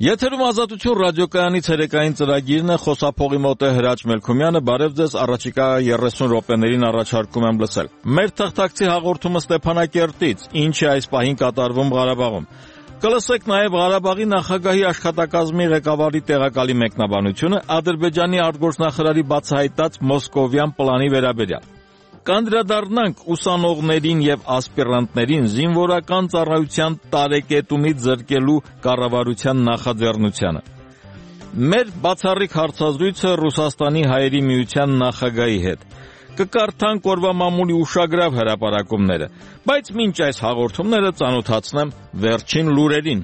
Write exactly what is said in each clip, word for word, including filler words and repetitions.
Եթերում Ազատություն ռադիոկայանի ցերեկային ծրագիրն է, խոսափողի մոտ է Հրաչ Մելքումյանը, բարև ձեզ, առաջիկա երեսուն րոպեներին առաջարկում եմ լսել։ Մեր թղթակցի հաղորդումը Ստեփանակերտից, ինչ է այս պահին կատարվում Ղարաբաղում։ Կլսեք նաև Ղարաբաղի նախագահի աշխատակազմի ղեկավարի տեղակալի մեկնաբանությունը Ադրբեջանի արտգործնախարարի բացահայտած մոսկովյան պլանի վերաբերյալ։ Կանդրադառնանք ուսանողներին եւ ասպիրանտներին զինվորական ծառայության տարեկետումից զրկելու կառավարության նախաձեռնությանը։ Մեր բացառիկ հարցազրույցը Ռուսաստանի հայերի միության նախագահի հետ։ Կկարդանք օրվա մամուլի ուշագրավ հրապարակումները, բայց մինչ այս հաղորդումները ծանոթացնեմ վերջին լուրերին։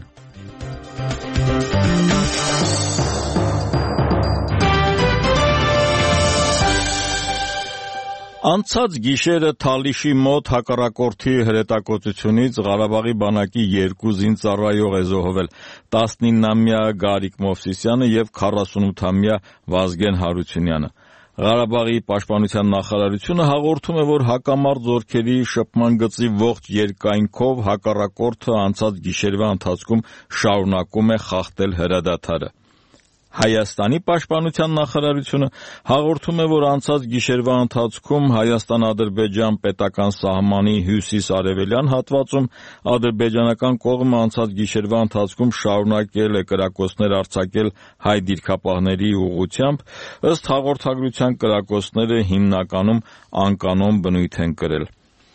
Անցած գիշերը Թալիշի մոտ հակառակորդի հրետակոծությունից Ղարաբաղի բանակի երկու զինծառայող է զոհվել՝ տասնիննամյա Գարիկ Մովսիսյանը եւ քառասունութամյա Վազգեն Հարությունյանը։ Ղարաբաղի պաշտպանության նախարարությունը հաղորդում է, որ հակամարտ զորքերի շփման գծի ողջ երկայնքով հակառակորդը անցած գիշերվա ընթացքում շարունակում է խախտել հրադադարը։ Հայաստանի պաշտպանության նախարարությունը հաղորդում է, որ անցած գիշերվա ընթացքում Հայաստան-Ադրբեջան պետական սահմանի հյուսիս-արևելյան հատվածում ադրբեջանական կողմը անցած գիշերվա ընթացքում շարունակել է կրակոցներ արձակել հայ դիրքապահների ուղղությամբ, ըստ հաղորդագրության կրակոցները հիմնականում անկանոն բնույթ են կրել։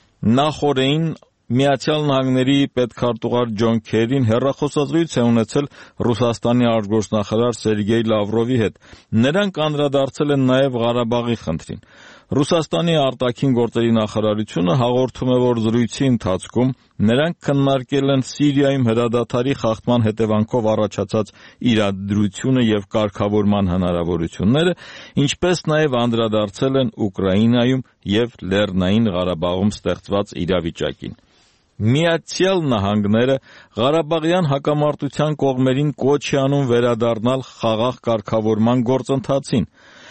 Նախօրեին Միացյալ Նահանգների պետքարտուղար Ջոն Քերին հեռախոսազրույց է ունեցել Ռուսաստանի արտգործնախարար Սերգեյ Լավրովի հետ։ Նրանք անդրադարձել են նաև Ղարաբաղի խնդրին։ Ռուսաստանի արտաքին գործերի նախարարությունը հաղորդում է, որ զրույցի ընթացքում նրանք քննարկել են Սիրիայում հրադադարի խախտման հետևանքով առաջացած իրադրությունը եւ կարգավորման հնարավորությունները, ինչպես նաև անդրադարձել են Ուկրաինայում եւ Լեռնային Ղարաբաղում ստեղծված իրավիճակին։ Միացյալ Նահանգները Ղարաբաղյան հակամարտության կողմերին կոչ է անում վերադառնալ խաղաղ կարգավորման գործընթացին։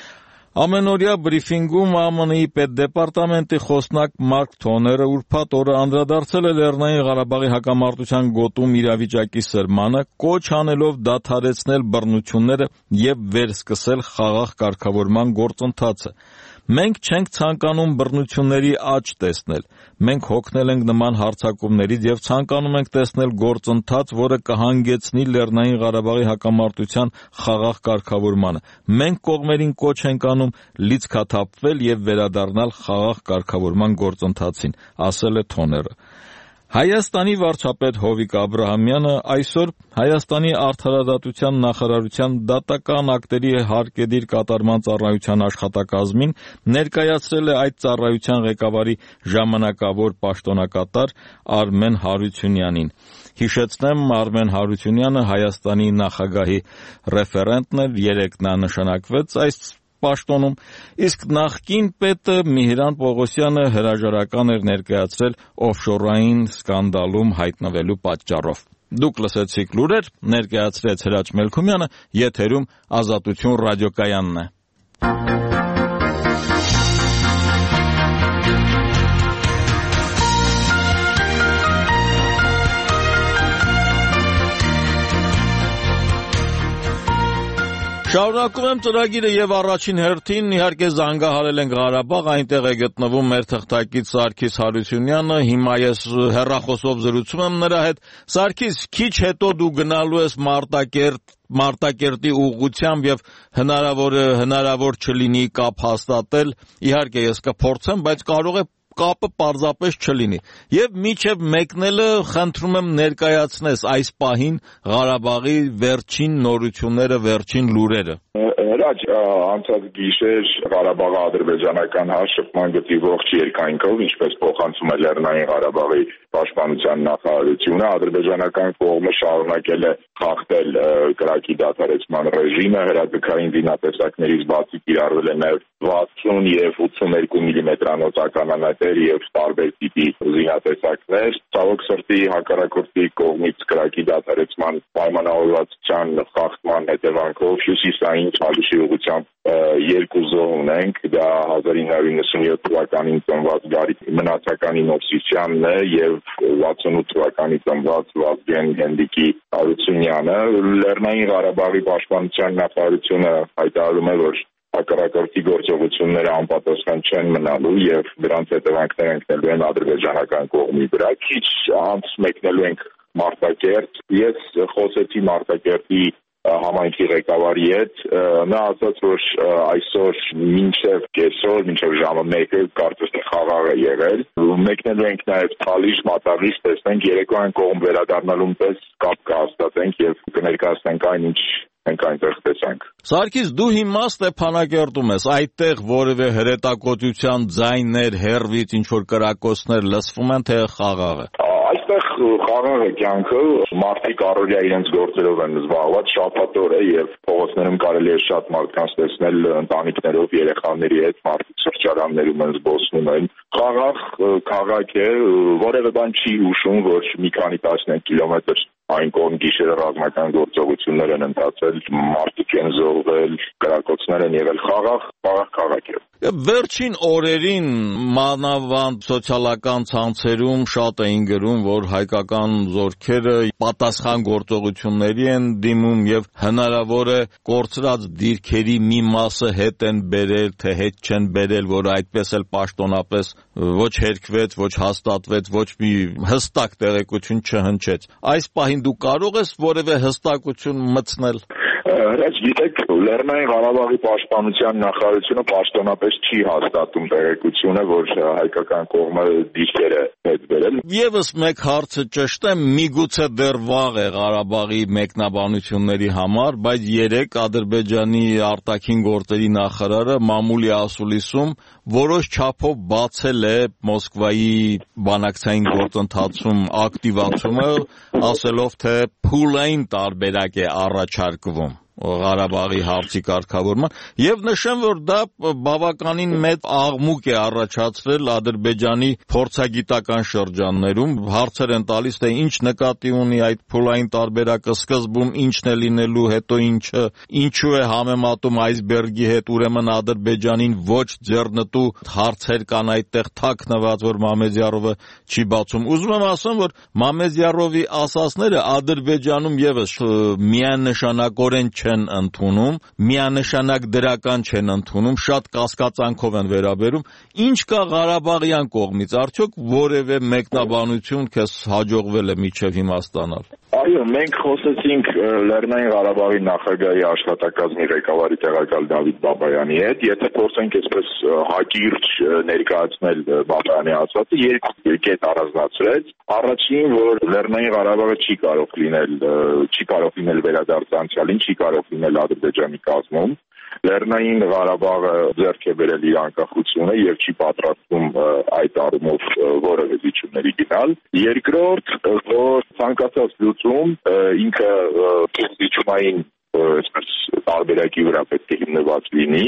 Ամենօրյա բրիֆինգում ԱՄՆ-ի պետդեպարտամենտի խոսնակ Մարկ Թոները ուրբաթ օրը անդրադարձել է Լեռնային Ղարաբաղի հակամարտության գոտում իրավիճակի սրմանը, կոչ անելով դադարեցնել բռնությունները եւ վերսկսել խաղաղ կարգավորման գործընթացը։ Մենք չենք ցանկանում բռնությունների աճ տեսնել։ Մենք հոգնել ենք նման հարձակումներից եւ ցանկանում ենք տեսնել գործընթաց, որը կհանգեցնի Լեռնային Ղարաբաղի հակամարտության խաղաղ կարգավորմանը։ Մենք կողմերին կոչ ենք անում լիցքաթափվել եւ վերադառնալ խաղաղ կարգավորման գործընթացին, ասել է Թոները։ Հայաստանի վարչապետ Հովիկ Աբրահամյանը այսօր Հայաստանի արդարադատության նախարարության դատական ակտերի հարկեդիր կատարման ծառայության աշխատակազմին ներկայացրել է այդ ծառայության ղեկավարի ժամանակավոր պաշտոնակատար Արմեն Հարությունյանին։ Հիշեցնեմ, Արմեն Հարությունյանը Հայաստանի նախագահի ռեֆերենտն էր, երեկ նա նշանակվեց այս պաշտոնում, իսկ նախկին պետը Միհրան Պողոսյանը հրաժարական էր ներկայացրել օֆշորային սկանդալում հայտնվելու պատճառով։ Դուք լսեցիք լուրեր, ներկայացրեց Հրաչ Մելքումյանը, եթերում Ազատություն ռադիոկայանն է։ Շարունակում եմ ծրագիրը եւ առաջին հերթին իհարկե զանգահարել ենք Ղարաբաղ, այնտեղ է գտնվում մեր թղթակից Սարգիս Հարությունյանը, հիմա ես հեռախոսով զրուցում եմ նրա հետ։ Սարգիս, քիչ հետո դու գնալու ես Մարտակերտ, Մարտակերտի ուղղությամբ եւ հնարավոր հնարավոր չլինի կապ հաստատել։ Իհարկե ես կփորձեմ, բայց կարող է կապը պարզապես չլինի։ Եվ միջև մեկնելը խնդրում եմ ներկայացնես այս պահին Ղարաբաղի վերջին նորությունները, վերջին լուրերը։ Հրաչ, անցած գիշեր Ղարաբաղի ադրբեջանական հաշտման գծի ողջ երկայնքով, ինչպես փոխանցում է Լեռնային Ղարաբաղի պաշտպանության նախարարությունը, ադրբեջանական կողմը շարունակել է խախտել կրակի դադարեցման ռեժիմը, հրաձգային զինատեսակներից բացի կիրառվել է նաև վաթսուն եւ ութսուներկու միլիմետրանոց ականանետեր եւ տարբեր տիպի զինատեսակներ։ Ցավոք սրտի հակառակորդի կողմից կրակի դադարեցման պայմանավորվածության խախտման հետևանքով հյուսիսային Տալիշի ուղղությամբ երկու զոհ ունենք, դա հազար ինը հարյուր իննսունյոթ թվականին ծնված Գարիկ Մնացականի Մովսիսյանն է եւ վաթսունութ թվականի ծնված Վազգեն Հենդիկի Հարությունյանը։ Լեռնային Ղարաբաղի պաշտպանության նախարարությունը հայտարարում է, որ հակառակորդի գործողությունները անպատասխան չեն մնալու եւ դրանց հետևանքները ընկնելու են ադրբեջանական կողմի վրա։ Քիչ անց մեկնելու ենք Մարտակերտ։ Ես խոսեցի Մարտակերտի համայնքի ղեկավարի հետ, նա ասաց, որ այսօր մինչև կեսօր, մինչև ժամը մեկը կարծես թե խաղաղ է եղել։ Մեկնելու ենք նաև Թալիշ, Մատաղից, տեսնենք երեկոյան կողմ վերադառնալուն պես կապ կհաստատենք եւ կներկայացնենք այն, ինչ մենք այնտեղ տեսանք։ Սարգիս, դու հիմա Ստեփանակերտում ես, այդտեղ որևէ հրետակոծության ձայներ, հեռվից ինչ որ կրակոցներ լսվում են, թե խաղաղ է։ Այստեղ խաղաղ է կյանքը, մարդիկ առօրյա իրենց գործերով են զբաղված, շաբաթ օր է եւ փողոցներում կարելի է շատ մարդկանց տեսնել ընտանիքներով, երեխաների հետ, մարդիկ սրճարաններում են զբոսնում են։ Խաղաղ քաղաք է, որևէ բան չի հուշում, որ մի քանի տասնյակ կիլոմետր այն կողմ գիշերը ռազմական գործողություններ են ընթացել, մարդիկ են զոհվել, կրակոցներ են եղել, խաղաղ, խաղաղ քաղաք է։ Վերջին օրերին մանավանդ սոցիալական ցանցերում շատ էին գրում, որ հայկական զորքերը պատասխան գործողությունների են դիմում եւ հնարավոր է կորցրած դիրքերի մի մասը հետ են բերել, թե հետ չեն բերել, որ այդպես էլ պաշտոնապես ոչ հերքվեց, ոչ հաստատվեց, ոչ մի հստակ տեղեկություն չհնչեց։ Այս պահին դու կարող ես որևէ հստակություն մտցնել։ Հրաչ, գիտեք, Լեռնային Ղարաբաղի պաշտպանության նախարարությունը պաշտոնապես չի հաստատում տեղեկությունը, որ հայկական կողմը դիրքեր է հետ բերել։ Եվս մեկ հարցը ճշտեմ, միգուցե դեռ վաղ է Ղարաբաղի մեկնաբանությունների համար, բայց երեկ Ադրբեջանի արտաքին գործերի նախարարը մամուլի ասուլիսում որոշ չափով բացել է Մոսկվայի բանակցային գործընթացում ակտիվացումը, ասելով, թե փուլային տարբերակ է առաջարկվում Ղարաբաղի հարցի կարգավորման եւ նշեմ, որ դա բավականին մեծ աղմուկ է առաջացրել Ադրբեջանի փորձագիտական շրջաններում, հարցեր են տալիս, թե ինչ նկատի ունի այդ փուլային տարբերակը սկզբում, ինչն է լինելու, հետո ինչը, ինչու է համեմատում այսբերգի հետ, ուրեմն Ադրբեջանին ոչ ձեռնտու հարցեր կան այդտեղ թաքնված, որ Մամեդյարովը չի բացում։ Ուզում եմ ասեմ, որ Մամեդյարովի ասածները Ադրբեջանում եւս միանշանակորեն չեն ընդունում, միանշանակ դրական չեն ընդունում, շատ կասկածանքով են վերաբերում։ Ինչ կա Ղարաբաղյան կողմից, արդյոք որևէ մեկնաբանություն քեզ հաջողվել է միջև հիմա ստանալ։ Այո, մենք խոսեցինք Լեռնային Ղարաբաղի նախագահի աշխատակազմի ղեկավարի տեղակալ Դավիթ Բաբայանի հետ, եթե փորձենք այսպես հակիրճ ներկայացնել Բաբայանի ասածը, երկու կետ առանձնացրեց։ Առաջին, որ Լեռնային Ղարաբաղը չի կարող լինել, չի կարող լինել վերադարձ անցյալին, չի կարող լինել Ադրբեջանի կազմում։ Լեռնային Ղարաբաղը ձեռք է բերել իր անկախությունը եւ չի պատրաստվում այդ առումով որևէ զիջումների գնալ։ Երկրորդ, որ ցանկացած լուծում ինքը զիջումային այսպես տարբերակի վրա պետք է հիմնված լինի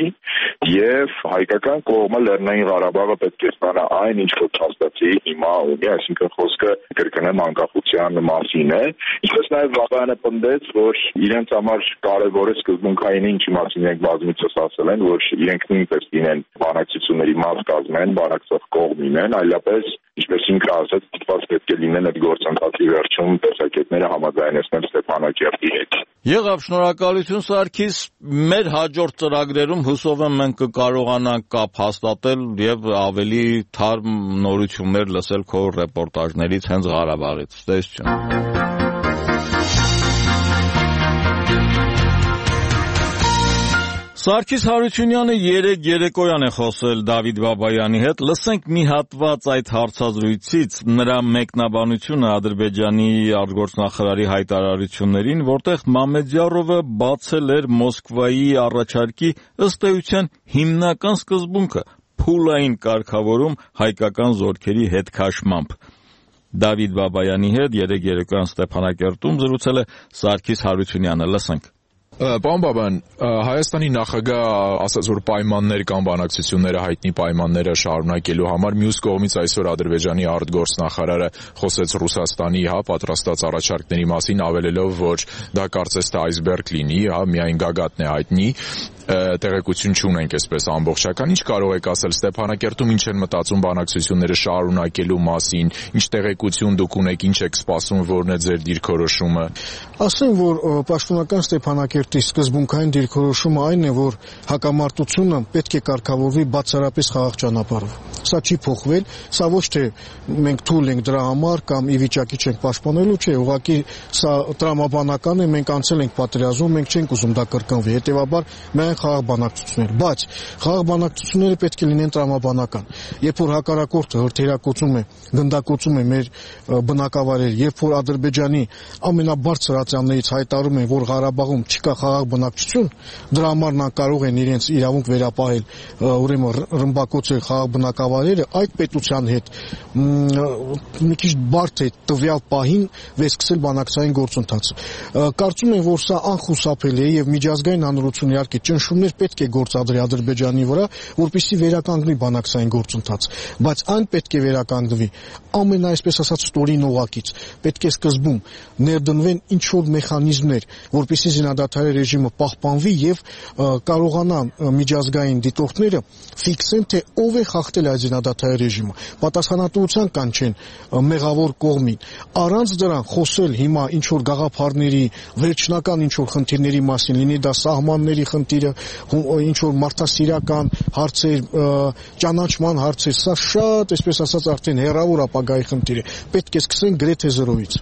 եւ հայկական կողմը Լեռնային Ղարաբաղը պետք է ստանա այն, ինչ որ փաստացի հիմա ունի, այսինքն խոսքը կրկնեմ անկախության մասին է։ Ինչպես նաեւ Բաբայանը պնդեց, որ իրենց համար կարևոր է սկզբունքային ինչի մասին իրենք բազմիցս ասել են, որ իրենք նույնպես լինեն բանակցությունների մաս կազմեն, բանակցող կողմ լինեն, այլապես ինչպես ինքը ասաց, դիտված պետք է լինեն այդ գործընթացի վերջում տեսակետները համաձայնեցնել Ստեփանակերտի հետ։ Եղավ, շնորհակալություն Սարգիս, մեր հաջորդ ծրագրերում հուսով եմ մենք կկարողանանք կապ հաստատել եւ ավելի թարմ նորություններ լսել քո ռեպորտաժներից հենց Ղարաբաղից։ Տեսություն։ Սարգիս Հարությունյանը երեկ երեկոյան է խոսել Դավիթ Բաբայանի հետ, լսենք մի հատված այդ հարցազրույցից, նրա մեկնաբանությունը Ադրբեջանի արտգործնախարարի հայտարարություններին, որտեղ Մամեդյարովը բացել էր Մոսկվայի առաջարկի ըստ էության հիմնական սկզբունքը՝ փուլային կարգավորում հայկական զորքերի հետքաշմամբ։ Դավիթ Բաբայանի հետ երեկ երեկոյան Ստեփանակերտում զրուցել է Սարգիս Հարությունյանը, լսենք։ Պարոն Բաբայան, Հայաստանի նախագահ ասաց, որ պայմաններ կան, բանակցությունները հայտնի պայմանները շարունակելու համար, մյուս կողմից այսօր Ադրբեջանի արտգործնախարարը խոսեց Ռուսաստանի հա պատրաստած առաջարկների մասին, ավելելով, որ դա կարծես թե այսբերգ լինի, հա միայն գագաթն է հայտնի։ տեղեկություն չունենք այսպես ամբողջական։ Ինչ կարող եք ասել Ստեփանակերտում, ինչ են մտածում բանակցությունները շարունակելու մասին, ինչ տեղեկություն դուք ունեք, ինչ եք սպասում, որն է ձեր դիրքորոշումը։ Ասեմ, որ պաշտոնական Ստեփանակերտի սկզբունքային դիրքորոշումը այն է, որ հակամարտությունը պետք է կարգավորվի բացառապես խաղաղ ճանապարհով։ Սա չի փոխվել, սա ոչ թե մենք թույլ ենք դրա համար կամ ի վիճակի չենք պաշտպանելու, չէ, ուղղակի սա տրամաբանական է, մենք անցել ենք պատերազմ, մենք չենք ուզում դա կրկնվի, հետևաբար միայն խաղաղ բանակցություններ, բայց խաղաղ բանակցությունները պետք է լինեն տրամաբանական։ Երբ որ հակառակորդը հրթիռակոծում է, գնդակոծում է մեր բնակավայրեր, երբ որ Ադրբեջանի ամենաբարձր ատյաններից հայտարարում են, որ Ղարաբաղում չկա խաղաղ բնակչություն, դրա համար նա կարող են իրենց իրավունք վերապահել, ուրեմն ռմբակոծել խաղաղ բնակավայրերը, այդ պետության հետ մի քիչ բարդ է տվյալ պահին վերսկսել բանակցային գործընթացը։ Կարծում եմ, որ սա անխուսափելի է եւ միջազգային հանրությունը իհարկե ճնշումներ պետք է գործադրի Ադրբեջանի վրա, որպեսզի վերականգնի բանակցային գործընթացը, բայց այն պետք է վերականգնվի ամեն այսպես ասած ստորին օղակից։ Պետք է սկզբում ներդնվեն ինչ որ մեխանիզմներ, որպեսզի զինադադարի ռեժիմը պահպանվի եւ կարողանա միջազգային դիտորդները ֆիքսեն, թե ով է խախտել այդ զինադադարի ռեժիմը, պատասխանատվության կանչեն մեղավոր կողմին։ Առանց դրան խոսել հիմա ինչ որ գաղափարների, վերջնական ինչ որ խնդիրների մասին, լինի դա սահմանների խնդիրը, ինչ որ մարդասիրական հարցեր, ճանաչման հարցեր, սա շատ, այսպես ասած, արդեն հեռավոր ապագայի խնդիր է։ Պետք է սկսեն գրեթե զրոյից։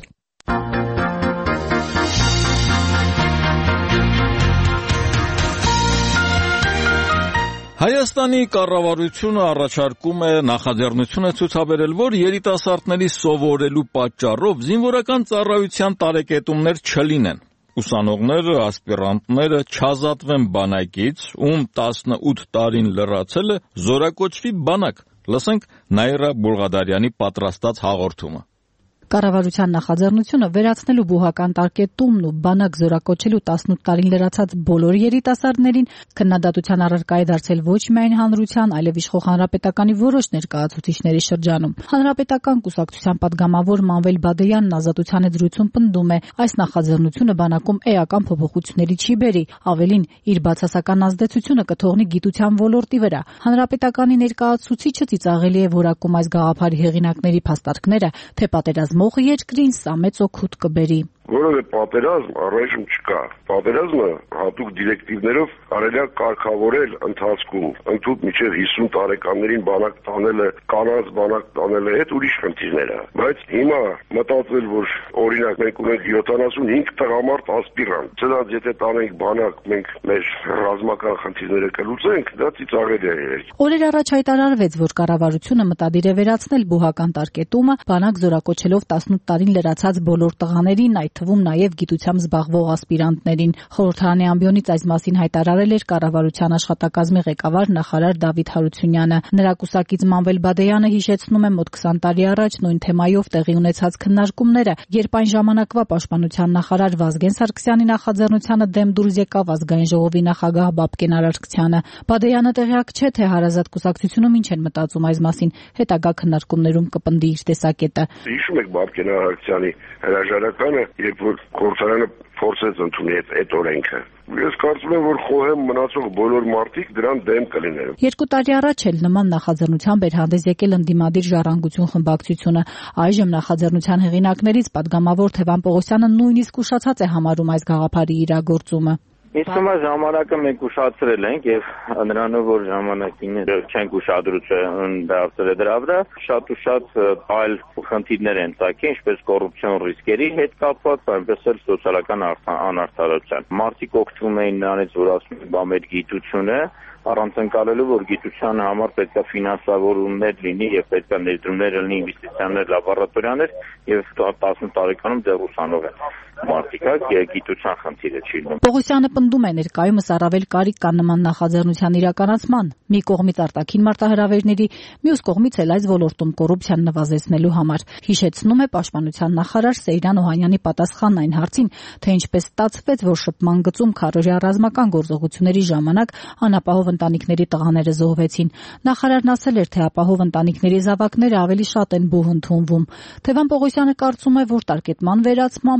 Հայաստանի կառավարությունը առաջարկում է նախաձեռնություն է ցուցաբերել, որ երիտասարդների սովորելու պատճառով զինվորական ծառայության տարեկետումներ չլինեն։ Ուսանողները, ասպիրանտները չազատվեն բանակից, ում տասնութ տարին լրացել է, զորակոչվի բանակ։ Լսենք Նաիրա Բուլղադարյանի պատրաստած հաղորդումը։ Կառավարության նախաձեռնությունը վերացնելու բուհական տարկետումն ու բանակ զորակոչելու տասնութ տարին լրացած բոլոր երիտասարդներին քննադատության առարկա է դարձել ոչ միայն հանրության, այլև իշխող հանրապետականի որոշ ներկայացուցիչների շրջանում։ Հանրապետական կուսակցության պատգամավոր Մանվել Բադեյանն Ազատության հետ զրույցում պնդում է, այս նախաձեռնությունը բանակում էական փոփոխությունների չի բերի, ավելին իր բացասական ազդեցությունը կթողնի գիտության ոլորտի վրա։ Հանրապետականի ներկայացուցիչը ծիծաղելի է որակում այս գաղափարի հեղինակների փաստարկները, թե պատերազմ մոխ երկրին սա մեծ օգուտ կբերի։ Որովհետև պատերազմ առայժմ չկա։ Պատերազմը հատուկ դիրեկտիվներով կարելի է կարգավորել ընթացքում, ընդհանուր մինչև հիսուն տարեկաններին բանակ տանելը, կանանց բանակ տանելը, այդ ուրիշ խնդիրներ է։ Բայց հիմա մտածել, որ օրինակ մենք ունենք յոթանասունհինգ տղամարդ ասպիրանտ, դրանց եթե տանենք բանակ, մենք մեր ռազմական խնդիրները կլուծենք, դա ծիծաղելի է։ Օրեր առաջ հայտարարվեց, որ կառավարությունը մտադիր է վերացնել բուհական տարկետումը, բանակ զորակոչելով տասնութ տարին լրացած բոլոր տղաներին, այդ թվում նաև գիտությամբ զբաղվող ասպիրանտներին։ Խորհրդարանի ամբիոնից այս մասին հայտարարել էր կառավարության աշխատակազմի ղեկավար նախարար Դավիթ Հարությունյանը։ Նրա կուսակից Մանվել Բադեյանը հիշեցնում է մոտ քսան տարի առաջ նույն թեմայով տեղի ունեցած քննարկումները, երբ այն ժամանակվա պաշտպանության նախարար Վազգեն Սարգսյանի նախաձեռնությանը դեմ դուրս եկավ ազգային ժողովի նախագահ Բաբկեն Արարքցյանը։ Բադեյանը տեղյակ չէ, թե հարազատ կուսակցությունում ինչ են մտածում այս մասին, հետագա քննարկումներում կպնդի իր տեսակետը։ Հիշում եք Բաբկեն Արարքցյանի հրաժարականը, երբ որ Խորհրդարանը փորձեց ընդունել այդ օրենքը։ Ես կարծում եմ, որ խոհեմ մնացող բոլոր մարդիկ դրան դեմ կլինեն։ Երկու տարի առաջ էլ նման նախաձեռնությամբ էր հանդես եկել ընդդիմադիր ժառանգություն խմբակցությունը։ Այժմ նախաձեռնության հեղինակներից պատգամավոր Թևան Պողոսյանը նույնիսկ ուշացած է համարում այս գաղափարի իրագործումը։ Ինձ թվում է ժամանակը մենք ուշացրել ենք եւ նրանով որ ժամանակին չենք ուշադրություն դարձրել դրա վրա, շատ ու շատ այլ խնդիրներ են ծագել, ինչպես կոռուպցիոն ռիսկերի հետ կապված, այնպես էլ սոցիալական անարդարության։ Մարդիկ օգտվում էին նրանից, որ ասում են, բա մեր գիտությունը առանց ընկալելու, որ գիտության համար պետք է ֆինանսավորումներ լինի եւ պետք է ներդրումներ լինի, ինվեստիցիաներ, լաբորատորիաներ եւ տասնութ տարեկանում դեռ ուսանող են մարդիկ, գիտության խնդիրը չի լինում։ Պողոսյանը պնդում է ներկայումս առավել կարիք կա նման նախաձեռնության իրականացման, մի կողմից արտաքին մարտահրավերների, մյուս կողմից էլ այս ոլորտում կոռուպցիան նվազեցնելու համար։ Հիշեցնում է պաշտպանության նախարար Սեյրան Օհանյանի պատասխանն այն հարցին, թե ինչպես ստացվեց, որ շփման գծում քարոզիա ռազմական գործողությունների ժամանակ անապահով ընտանիքների տղաները զոհվեցին։ Նախարարն ասել էր, թե ապահով ընտանիքների զավակները ավելի շատ են բուհ ընդունվում։ Թևան Պողոսյանը կարծում է, որ տարկետման վերացմամբ նաև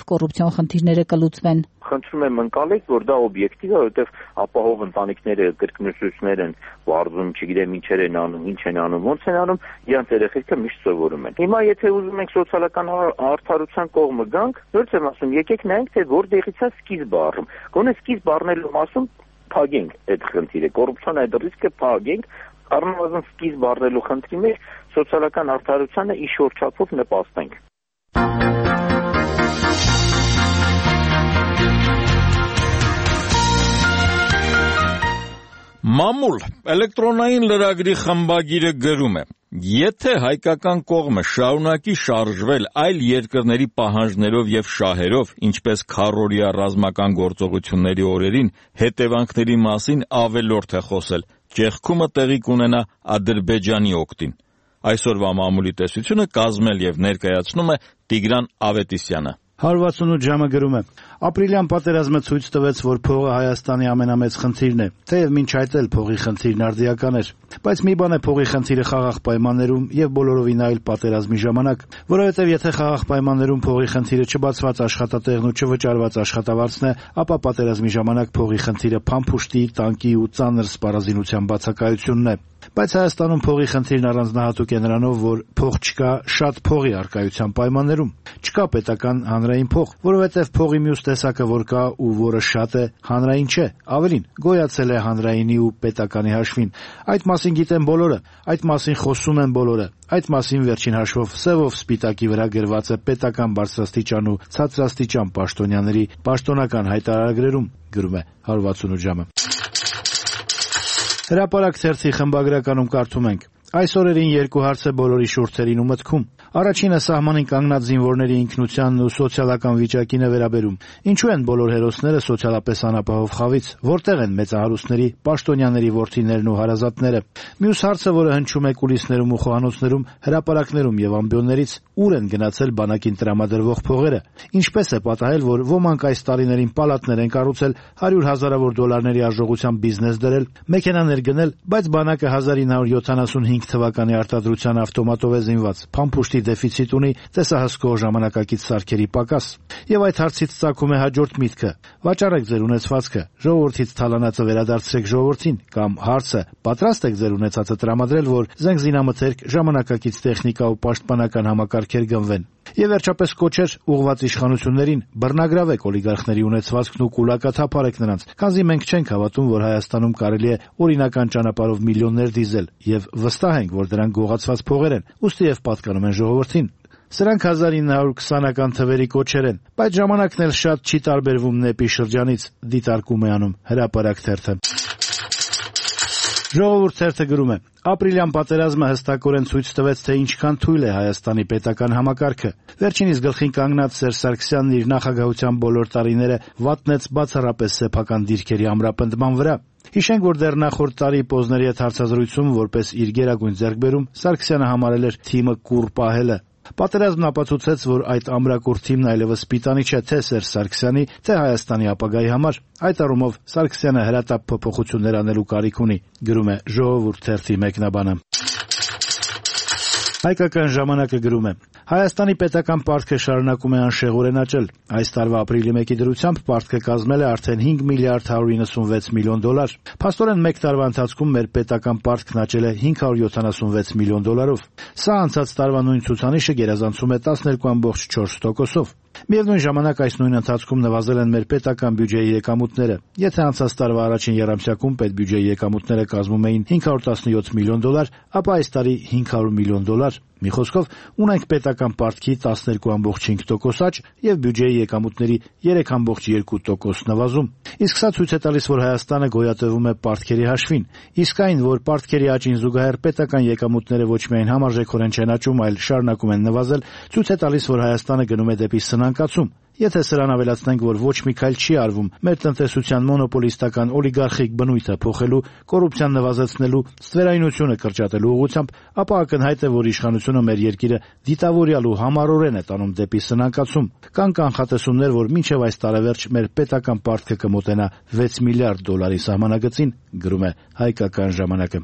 կոռուպցիոն խնդիրները կլուծվեն։ Խնդրում եմ ընկալեք, որ դա օբյեկտիվ է, որովհետև ապահով ընտանիքները կրկնություններ են վարվում, չգիտեմ ինչեր են անում, ինչ են անում, ոնց են անում, իրանց երեխեքը միշտ սովորում են։ Հիմա եթե ուզում ենք սոցիալական արդարության կողմը գանք, ո՞րց եմ ասում, եկեք նայենք, թե որտեղից է սկիզբը առնում։ Գոնե սկիզբ առնելու մասում փակենք այդ խնդիրը, կոռուպցիոն այդ ռիսկը փակենք, առնվազն սկիզբ առնելու խնդրի մեջ սոցիալական արդարությանը ինչ-որ չափով նպաստենք։ Մամուլ էլեկտրոնային լրագրի խմբագիրը գրում է. եթե հայկական կողմը շարունակի շարժվել այլ երկրների պահանջներով եւ շահերով, ինչպես քառօրյա ռազմական գործողությունների օրերին, հետևանքների մասին ավելորդ է խոսել, ճեղքումը տեղի կունենա Ադրբեջանի օգտին։ Այսօրվա մամուլի տեսությունը կազմել եւ ներկայացնում է Տիգրան Ավետիսյանը։ հարյուր վաթսունութ ժամը գրում է. Ապրիլյան պատերազմը ցույց տվեց, որ փողը Հայաստանի ամենամեծ խնդիրն է, թեև մինչ այդ էլ փողի խնդիրն արդիական էր։ Բայց մի բան է փողի խնդիրը խաղաղ պայմաններում եւ բոլորովին այլ պատերազմի ժամանակ, որովհետեւ եթե խաղաղ պայմաններում փողի խնդիրը չբացված աշխատատեղն ու չվճարված աշխատավարձն է, ապա պատերազմի ժամանակ փողի խնդիրը փամփուշտի, տանկի ու ծանր սպառազինության բացակայությունն է։ Բայց Հայաստանում փողի խնդիրն առանձնահատուկ է նրանով, որ փող չկա շատ փողի առկայության պայմաններում։ Չկա պետական հանրային փող, որովհետև փողի մյուս տեսակը որ կա ու որը շատ է, հանրային չէ, ավելին, գոյացել է հանրայինի ու պետականի հաշվին։ Այդ մասին գիտեն բոլորը, այդ մասին խոսում են բոլորը, այդ մասին վերջին հաշվով սևով սպիտակի վրա գրված է պետական բարձրաստիճան ու ցածրաստիճան պաշտոնյաների պաշտոնական հայտարարագրերում, գրում է հարյուր վաթսունութ ժամը։ Հրապարակ թերթի խմբագրականում կարդում ենք. այս օրերին երկու հարց է բոլորի շուրթերին ու մտքում։ Առաջինը սահմանին կանգնած զինվորների ինքնությանն ու սոցիալական վիճակին է վերաբերում։ Ինչու են բոլոր հերոսները սոցիալապես անապահով խավից, որտեղ են մեծահարուստների, պաշտոնյաների որդիներն ու հարազատները։ Մյուս հարցը, որը հնչում է կուլիսներում ու խոհանոցներում, հրապարակներում եւ ամբիոններից, ուր են գնացել բանակին տրամադրվող փողերը։ Ինչպես է պատահել, որ ոմանք այս տարիներին պալատներ են կառուցել, հարյուր հազարավոր դոլարների արժողությամբ բիզնես դրել, մեքենաներ գնել, բայց բանակը հազար ինը հարյուր յոթանասունհինգ թվականի արտադրության ավտոմատով է զինված, փամփուշտի դեֆիցիտ ունի, տեսահսկող ժամանակակից սարքերի պակաս։ Եվ այդ հարցից ծագում է հաջորդ միտքը. վաճառեք ձեր ունեցվածքը, ժողովրդից թալանածը վերադարձրեք ժողովրդին, կամ հարցը, պատրաստ եք ձեր ունեցածը տրամադրել, որ զենք զինամթերք, ժամանակակից տեխնիկա ու պաշտպանական համակարգեր գնվեն։ Եվ վերջապես կոչեր ուղղված իշխանություններին բռնագրավեք օլիգարխների ունեցվածքն ու կուլակաթափարեք նրանց, քանզի մենք չենք հավատում, որ Հայաստանում կարելի է օրինական ճանապարհով միլիոններ դիզել, եւ վստահ ենք, որ դրանք գողացված փողեր են, ուստի եւ պատկանում են ժողովրդին։ Սրանք հազար ինը հարյուր քսանական թվերի կոչեր են, բայց ժամանակն էլ շատ չի տարբերվում նեպի շրջանից, դիտարկում է անում Հրապարակ թերթը։ Ժողովուրդ թերթը գրում է. ապրիլյան պատերազմը հստակորեն ցույց տվեց, թե ինչքան թույլ է Հայաստանի պետական համակարգը։ Վերջինիս գլխին կանգնած Սերժ Սարգսյանն իր նախագահության բոլոր տարիները վատնեց բացառապես սեփական դիրքերի ամրապնդման վրա։ Հիշենք, որ դեռ նախորդ տարի Պոզների հետ հարցազրույցում որպես իր գերագույն ձեռքբերում Սարգսյանը համարել էր թիմը կուռ պահելը։ Պատերազմն ապացուցեց, որ այդ ամրակուր թիմն այլևս պիտանի չէ թե Սերժ Սարգսյանի, թե Հայաստանի ապագայի համար։ Այդ առումով Սարգսյանը հրատապ փոփոխություններ անելու կարիք ունի, գրում է Ժողովուրդ թերթի մեկնաբանը։ Հայկական ժամանակը գրում է. Հայաստանի պետական պարտքը շարունակում է անշեղորեն աճել։ Այս տարվա ապրիլի մեկի դրությամբ պարտքը կազմել է արդեն հինգ միլիարդ հարյուր իննսունվեց միլիոն դոլար։ Փաստորեն մեկ տարվա ընթացքում մեր պետական պարտքն աճել է հինգ հարյուր յոթանասունվեց միլիոն դոլարով։ Սա անցած տարվա նույն ցուցանիշը գերազանցում է տասներկու կόμμα չորս տոկոսով։ Միևնույն ժամանակ այս նույն ընթացքում նվազել են մեր պետական բյուջեի եկամուտները։ Եթե անցած տարվա առաջին եռամսյակում պետբյուջեի եկամուտները կազմում էին հինգ հարյուր տասնյոթ միլիոն դոլար, ապա այս տարի հինգ հարյուր միլիոն դոլար։ Մի խոսքով, ունենք պետական պարտքի տասներկու կόμμα չինգ տոկոս աճ եւ բյուջեի եկամուտների երեք կόμμα երկու տոկոս նվազում։ Իսկ սա ցույց է տալիս, որ Հայաստանը գոյատևում է պարտքերի հաշվին։ Իսկ այն, որ պարտքերի աճին զուգահեռ պետական եկամուտները ոչ միայն համարժեքորեն չեն աճում, այլ շարունակում են նվազել, ցույց է տալիս, որ Հայաստանը գնում է դեպի սնանկացում։ Եթե սրան ավելացնենք, որ ոչ մի քայլ չի արվում մեր տնտեսության մոնոպոլիստական օլիգարխիկ բնույթը փոխելու, կոռուպցիան նվազեցնելու, ստվերայնությունը կրճատելու ուղղությամբ, ապա ակնհայտ է, որ իշխանությունը մեր երկիրը դիտավորյալ ու համառորեն է տանում դեպի սնանկացում։ Կան կանխատեսումներ, որ մինչև այս տարեվերջ մեր պետական պարտքը կմոտենա վեց միլիարդ դոլարի սահմանագծին, գրում է Հայկական ժամանակը։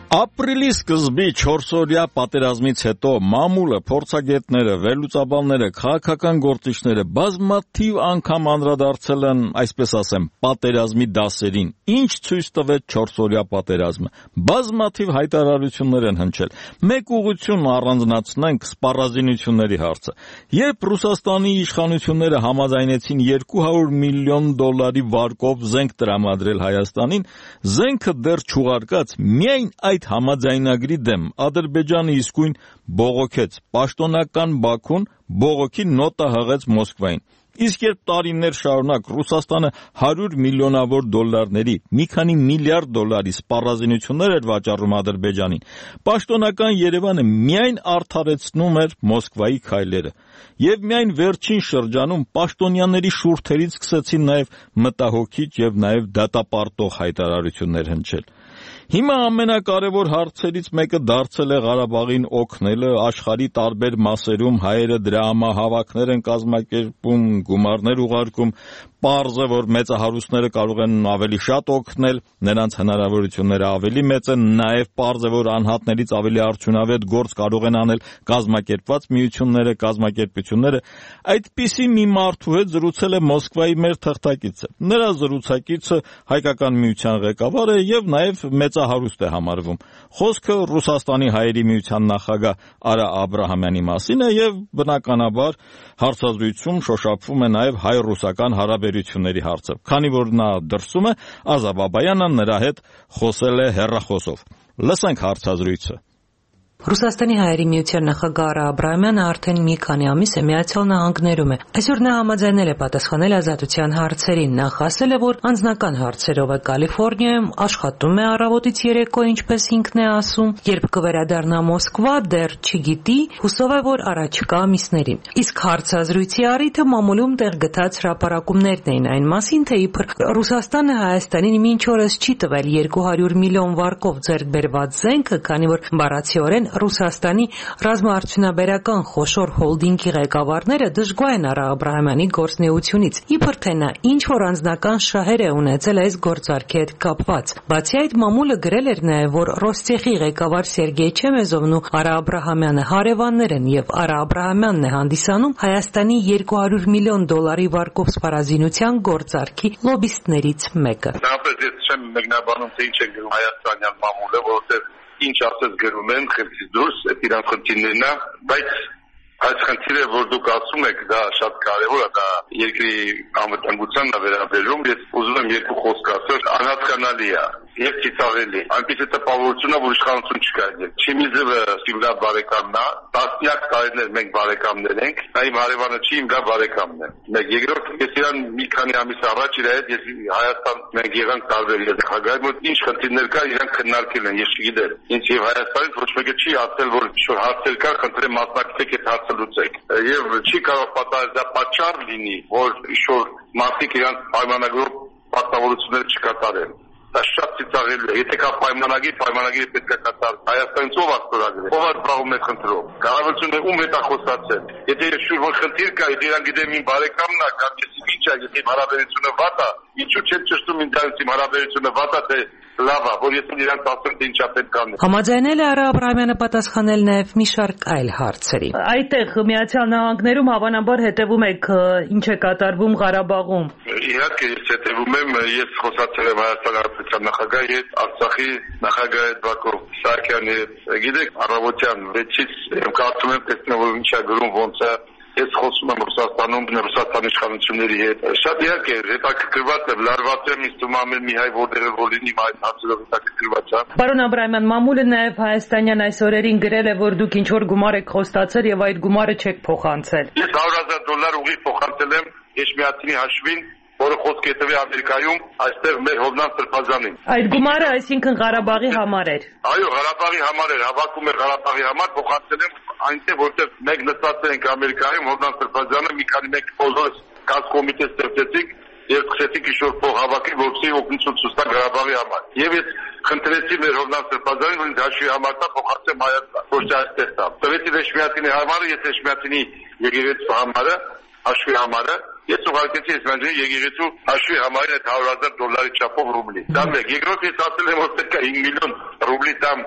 Ապրիլի սկզբի չորսօրյա պատերազմից հետո մամուլը, փորձագետները, վերլուծաբանները, քաղաքական գործիչները բազմաթիվ անգամ անդրադարձել են, այսպես ասեմ, պատերազմի դասերին։ Ինչ ցույց տվեց չորսօրյա պատերազմը։ Բազմաթիվ հայտարարություններ են հնչել։ Մեկ ուղղություն առանձնացնենք սպառազինությունների հարցը։ Երբ Ռուսաստանի իշխանությունները համաձայնեցին երկու հարյուր միլիոն դոլարի վարկով զենք տրամադրել Հայաստանին, զենքը դեռ չուղարկած միայն այդ համաձայնագրի դեմ Ադրբեջանը իսկույն բողոքեց, պաշտոնական Բաքուն բողոքի նոտա հղեց Մոսկվային։ Իսկ երբ տարիներ շարունակ Ռուսաստանը հարյուր միլիոնավոր դոլարների, մի քանի միլիարդ դոլարի սպառազինություններ էր վաճառում Ադրբեջանին, պաշտոնական Երևանը միայն արդարեցնում էր Մոսկվայի քայլերը։ Եվ միայն վերջին շրջանում պաշտոնյաների շուրթերից սկսեցին նաև մտահոգիչ եւ նաև դատապարտող հայտարարություններ հնչել։ Հիմա ամենակարևոր հարցերից մեկը դարձել է Ղարաբաղին օգնելը, աշխարհի տարբեր մասերում հայերը դրա համահավաքներ են կազմակերպում, գումարներ ուղարկում, պարզ է, որ մեծահարուստները կարող են ավելի շատ օգնել, նրանց հնարավորությունները ավելի մեծ են, նաև պարզ է, որ անհատներից ավելի արդյունավետ գործ կարող են անել կազմակերպված միությունները, կազմակերպությունները։ Այդպիսի մի մարդու հետ զրուցել է Մոսկվայի մեր թղթակիցը։ Նրա զրուցակիցը հայկական միության ղեկավար է եւ նաև մեծահարուստ է համարվում։ Խոսքը Ռուսաստանի հայերի միության նախագահ Արա Աբրահամյանի մասին է եւ բնականաբար հարցազրույցում շոշափվում է նաև հայ-ռուսական հարաբերությունների հարցը։ Քանի որ նա դրսում է, Ազա Բաբայանը նրա հետ խոսել է հեռախոսով։ Լսենք հարցազրույցը։ Ռուսաստանի հայերի միության նախագահ Արա Աբրահամյանը արդեն մի քանի ամիս է Միացյալ Նահանգներում է։ Այսօր նա համաձայնել է պատասխանել ազատության հարցերին։ Նախ ասել է, որ անձնական հարցերով է Կալիֆոռնիայում, աշխատում է առավոտից երեկո, ինչպես ինքն է ասում, երբ կվերադառնա Մոսկվա, դեռ չգիտի, հուսով է, որ առաջիկա ամիսներին։ Իսկ հարցազրույցի առիթը մամուլում տեղ գտած հրապարակումներն էին այն մասին, թե իբր Ռուսաստանը Հայաստանին մինչ օրս չի տվել երկու հարյուր միլիոն վարկով ձեռք բերված զենքը, քանի որ բառացիորեն Ռուսաստանի ռազմաարդյունաբերական խոշոր հոլդինգի ղեկավարները դժգոհ են Արա Աբրահամյանի գործունեությունից, իբր թե նա ինչ-որ անձնական շահեր է ունեցել այս գործարքի հետ կապված։ Բացի այդ, մամուլը գրել էր նաև, որ Ռոստեխի ղեկավար Սերգեյ Չեմեզովն ու Արա Աբրահամյանը հարևաններ են եւ Արա Աբրահամյանն է հանդիսանում Հայաստանի երկու հարյուր միլիոն դոլարի վարկով սպառազինության գործարքի լոբիստներից մեկը։ Նախապես ես չեմ մեկնաբանում, թե ինչ է գրում հայաստանյան մամուլը, որովհետեւ ինչ ասած գրում են խնդրից դուրս, այդ իրանց խնդիրներն է, բայց այս խնդիրը, որ դուք ասում եք, դա շատ կարևոր է, դա երկրի անվտանգությանն է վերաբերում։ Ես ուզում եմ երկու խոսք ասել, անհասկանալի է եւ ծիծաղելի։ Այնպես է տպավորությունը, որ իշխանություն չկա այդտեղ։ Չիմիզովը սիվլա բարեկամն է, տասնյակ տարիներ մենք բարեկամներ ենք, նա իմ հարևանը չի, իմ դա բարեկամն է։ Մեկ երկրորդ, ես իրան մի քանի ամիս առաջ իր հետ ես Հայաստան մենք եղանք տարբեր նախագահի մոտ, ինչ խնդիրներ կա, իրան քննարկել են, ես չգիտեմ։ Ինձ եւ Հայաստանից ոչ մեկը չի ասել, որ շուտ հարցեր կա, խնդրեմ մասնակցեք այդ հարցը լուծեք։ Եվ չի կարող պատճառ լինի, որ ինչ-որ մարդիկ իրանց պայմանագրով պարտավորություններ չկատարեն։ Դա շատ ծիծաղելի է։ Եթե կա պայմանագիր, պայմանագիրը պետք է կատարել։ Հայաստանից ով աստորագրել։ Ով է զբաղվում այդ խնդրով։ Կառավարությունը ում հետ է խոսացել։ Եթե շուտ որ խնդիր կա, եթե իրան գիտեմ իմ բարեկամն է, կամ ես ինչ է, եթե հարաբերությունը վատ է, ինչու՞ չեմ ճշտում ինձ իմ հարաբերությունը վատ է, թե լավ է, որ ես իրանց ասեմ, թե ինչա պետք է անել։ Համաձայնել է Արա Աբրահամյանը պատասխանել նաև մի շարք այլ հարցերի։ Այդտեղ Միացյալ Նահանգներում հավանաբար հետևում եք ինչ է կատարվում Ղարաբաղում։ Իհարկե ես հետևում եմ, ես խոսացել եմ Հայաստանի Հանրապետության նախագահի հետ, Արցախի նախագահի հետ Բակո Սահակյանի հետ։ Գիտեք, առավոտյան վեցից եմ կարծում եմ տեսնել, որ ինչ է գրում, ոնց է։ Ես խոսում եմ Ռուսաստանում, Ռուսաստանի իշխանությունների հետ։ Շատ իհարկե հետաքրքրված եմ, լարված եմ, ինձ թվում է մի հայ որտեղ որ լինի այդ հարցերով հետաքրքրված եմ։ Պարոն Աբրահամյան, մամուլը նաև հայաստանյան այս օրերին գրել է, որ դուք ինչ որ գումար եք խոստացել եւ այդ գումարը չեք փոխանցել։ Ես հարյուր հազար դոլար ուղիղ փոխանցել եմ Էշմիածինի հաշվին, որը խոսք է տվել Ամերիկայում, այստեղ մեր Հովնան Սրբազանին։ Այդ գումարը այսինքն Ղարաբաղի համար էր։ Այո, Ղարաբաղի համար էր, հավաքում էր Ղարաբաղի համար, փոխանցել եմ այնտեղ, որտեղ մենք նստած ենք Ամերիկայում, Հովնան Սրբազանը, մի քանի մեկ բոլոր կաս կոմիտե ստեղծեցինք եւ սկսեցինք ինչ-որ փող հավաքել, որպեսզի օգնություն ցույց տա Ղարաբաղի համար։ Եվ ես խնդրեցի մեր Հովնան Սրբազանին, որ ինձ հաշվի համար տա փոխանցեմ Հայաստան, ոչ թե այստեղ տա։ Տվեցի Էշմիածինի համարը, ես Էշմիածինի եկեղեցու համարը, հաշվի համարը, ես ուղարկեցի Էշմիածինի եկեղեցու հաշվի համարին այդ հարյուր հազար դոլարի չափով ռուբլի։ Դա մեկ։ Երկրորդ ես ասել եմ, որ պետք է հինգ միլիոն ռուբլի տամ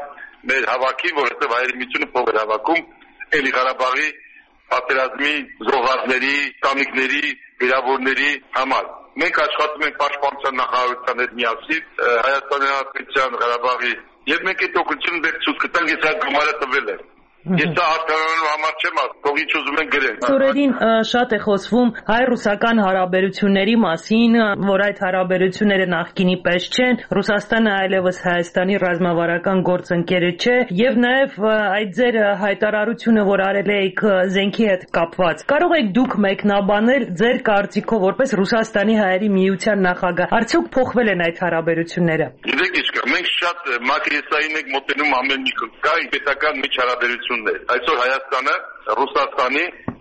մեր հավաքին, որովհետև հայերի միությունը փող էր հավաքում Էլի Ղարաբաղի պատերազմի զոհվածների, տանիքների, վիրավորների համար։ Մենք աշխատում ենք պաշտպանության նախարարության հետ միասին, Հայաստանի Հանրապետության Ղարաբաղի, եւ մենք այդ օգնությունը դեռ ցույց կտանք, ես այդ գումարը տվել եմ։ Ես դա արդարանալու համար չեմ ասում, թող ինչ ուզում են գրեն։ Սուրերին շատ է խոսվում հայ-ռուսական հարաբերությունների մասին, որ այդ հարաբերությունները նախկինի պես չեն, Ռուսաստանը այլևս Հայաստանի ռազմավարական գործընկերը չէ, եւ նաեւ այդ ձեր հայտարարությունը, որ արել եք զենքի հետ կապված, կարող եք դուք մեկնաբանել ձեր կարծիքով որպես Ռուսաստանի հայերի միության նախագահ, արդյոք փոխվել են այդ հարաբերությունները։ Գիտեք ինչ կա, մենք շատ մակրեսային ենք մոտենում ամեն մի կա պետական միջհարաբերություն Այսօր Հայաստանը Ռուսաստանի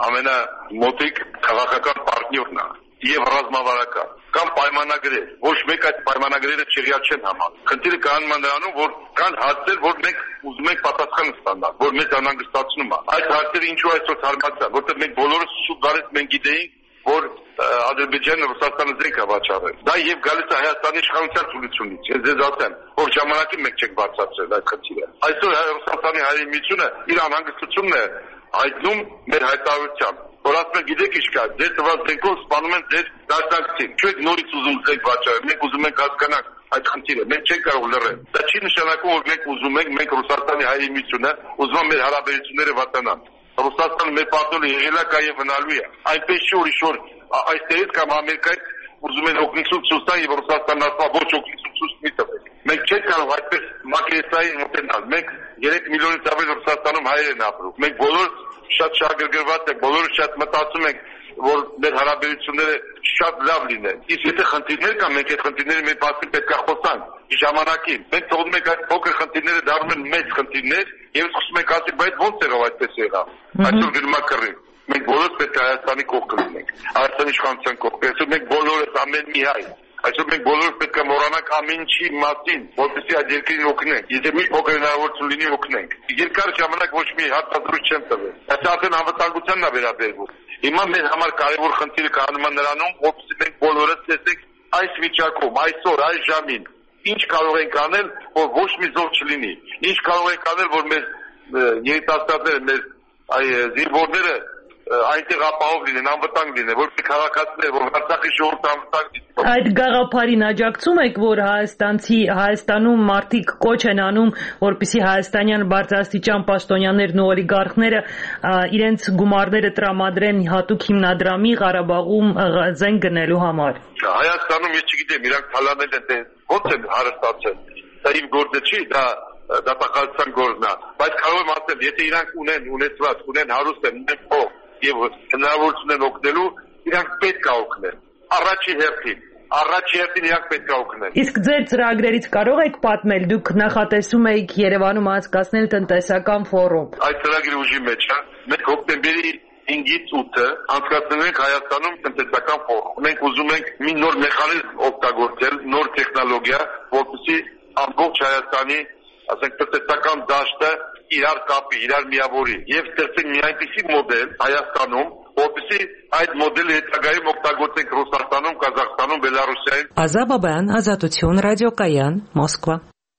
ամենամոտիկ քաղաքական պարտներն է եւ ռազմավարական կամ պայմանագրեր, ոչ մեկ այդ պայմանագրերը չեղյալ չեն համարում։ Խնդիրը կանգնում է նրանում, որ կան հարցեր, որ մենք ուզում ենք պատասխան ստանալ, որ մեզ անհանգստացնում է։ Այդ հարցերը ինչու այսօր թարմացան, որտեղ մենք բոլորս շուտ գալիս մենք գիտեինք, որ Ադրբեջանը Ռուսաստանը զենք է վաճառել։ Դա եւ գալիս է Հայաստանի իշխանության ցույցությունից։ Ես ձեզ ասեմ, որ ժամանակին մենք չենք բացատրել այդ խնդիրը։ Այսօր Ռուսաստանի հայերի միությունը իր անհանգստությունն է հայտնում մեր հայտարարությամբ, որ ասում են գիտեք ինչ կա, ձեր տված զենքով սպանում են ձեր դաշնակցին։ Չէ՞ նորից ուզում զենք վաճառել, մենք ուզում ենք հասկանալ այդ խնդիրը, մենք չենք կարող լռել։ Դա չի նշանակում, որ մենք ուզում ենք, մենք Ռուսաստանի հայերի միությունը ուզում ենք մեր հարաբերությունները վատանան։ Ռուսաստանը մեր պատնոլը եղել է կա եւ մնալու է։ Այնպես չի ուրիշ որ այստեղից կամ Ամերիկայից ուզում են օգնություն ցույց տալ եւ Ռուսաստանն ասում ոչ օգնություն ցույց մի տվեք։ Մենք չենք կարող այդպես մակրեսային մոտենալ։ Մենք երեք միլիոնից ավել Ռուսաստանում հայեր են ապրում։ Մենք բոլոր շատ շահագրգռված ենք, բոլորը շատ մտածում ենք, որ մեր հարաբերությունները շատ լավ լինեն։ Իսկ եթե խնդիրներ կան, մենք այդ խնդիրների մեր մասին պետք է խոսանք ժամանակին։ Մենք թողնում ենք այդ փոքր խնդիրները դառնում են մեծ խնդիրներ եւ սկսում ենք ասել, բայց ո՞նց եղավ այդպես եղավ։ Այսօր գրում է կռիվ։ Մենք բոլորս պետք է Հայաստանի կողքը լինենք։ Հայաստանի իշխանության կողքը։ Այսօր մենք բոլորս ամեն մի հայ Այսօր մենք բոլորս պետք է մոռանանք ամեն ինչի մասին, որպեսզի այդ երկրին օգնենք։ Եթե մի փոքր հնարավորություն լինի օգնենք։ Երկար ժամանակ ոչ մի հատվածրույց չեմ տվել։ Դա արդեն անվտանգությանն է վերաբերվում։ Հիմա մեր համար կարևոր խնդիրը կանգնում է նրանում, որպեսզի մենք բոլորս տեսենք այս վիճակում, այսօր, այս ժամին ինչ կարող ենք անել, որ ոչ մի զոհ չլինի։ Ինչ կարող ենք անել, որ մեր երիտասարդները, մեր զինվորները այնտեղ ապահով լինեն, անվտանգ լինեն, որպեսզի քաղաքացիները, որ Արցախի ժողովուրդը անվտանգ լինի։ Այդ գաղափարին աջակցում եք, որ Հայաստանցի Հայաստանում մարդիկ կոչ են անում, որպեսզի հայաստանյան բարձրաստիճան պաշտոնյաներն ու օլիգարխները իրենց գումարները տրամադրեն հատուկ հիմնադրամի Ղարաբաղում զենք գնելու համար։ Հայաստանում ես չգիտեմ, իրանք թալանել են, ո՞նց են հարստացել։ Դա իմ գործը չի, դա դատախազության գործն է, բայց կարող եմ ասել, եթե իրանք ունեն ունեցված, ունեն հարուստ են, ունեն փող եւ հնարավորություն են օգնելու, իրանք պետք է օգնեն։ Առաջի հերթին, առաջի հերթին իրանք պետք է օգնեն։ Իսկ ձեր ծրագրերից կարող եք պատմել, դուք նախատեսում եք Երևանում անցկացնել տնտեսական ֆորում։ Այդ ծրագրի ուժի մեջ է, մենք հոկտեմբերի հինգից ութը անցկացնում ենք Հայաստանում տնտեսական ֆորում։ Մենք ուզում ենք մի նոր մեխանիզմ օգտագործել, նոր տեխնոլոգիա, որպեսզի ամբողջ Հայաստանի ասենք տնտեսական դաշտը իրար կապի, իրար միավորի եւ ստեղծենք մի այնպիսի մոդել Հայաստանում, որպեսզի այդ մոդելը հետագայում օգտագործենք Ռուսաստանում, Ղազախստանում, Բելարուսիայում։ Ազատ Բաբայան, Ազատություն, Ռադիոկայան, Մոսկվա։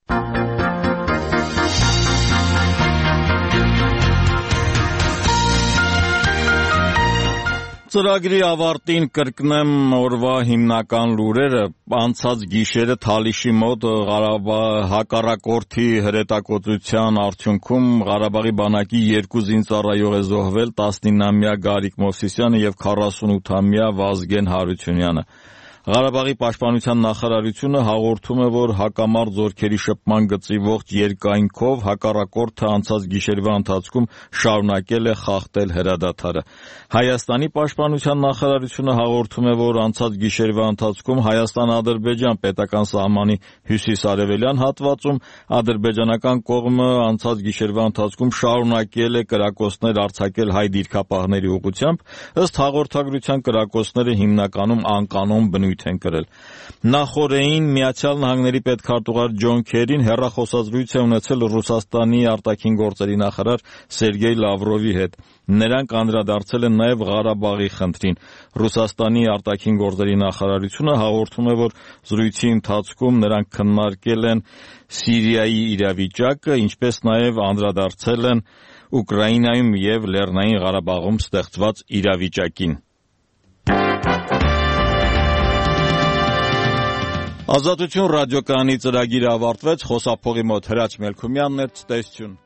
Ծրագրի ավարտին կրկնեմ օրվա հիմնական լուրերը։ Անցած գիշերը Թալիշի մոտ հակառակորդի հրետակոծության արդյունքում Ղարաբաղի բանակի երկու զինծառայող է զոհվել, տասնինամյա Գարիկ Մովսիսյանը եւ քառասունութամյա Վազգեն Հարությունյանը։ Ղարաբաղի պաշտպանության նախարարությունը հաղորդում է, որ հակամարտ զորքերի շփման գծի ողջ երկայնքով հակառակորդը անցած գիշերվա ընթացքում շարունակել է խախտել հրադադարը։ Հայաստանի պաշտպանության նախարարությունը հաղորդում է, որ անցած գիշերվա ընթացքում Հայաստան-Ադրբեջան պետական սահմանի հյուսիս-արևելյան հատվածում ադրբեջանական կողմը անցած գիշերվա ընթացքում շարունակել է կրակոցներ արձակել հայ դիրքապահների ուղղությամբ, ըստ հաղորդագրության կրակոցները հիմնականում անկանոն բնույթ բնույթ են կրել։ Նախորդին Միացյալ Նահանգների պետքարտուղար Ջոն Քերին հեռախոսազրույց է ունեցել Ռուսաստանի արտաքին գործերի նախարար Սերգեյ Լավրովի հետ։ Նրանք անդրադարձել են նաև Ղարաբաղի խնդրին։ Ռուսաստանի արտաքին գործերի նախարարությունը հաղորդում է, որ զրույցի ընթացքում նրանք քննարկել են Սիրիայի իրավիճակը, ինչպես նաև անդրադարձել են Ուկրաինայում և Լեռնային Ղարաբաղում ստեղծված իրավիճակին։ Ազատություն ռադիոկայանի ծրագիրը ավարտվեց, խոսափողի մոտ Հրաչ Մելքումյանն էր, ցտեսություն։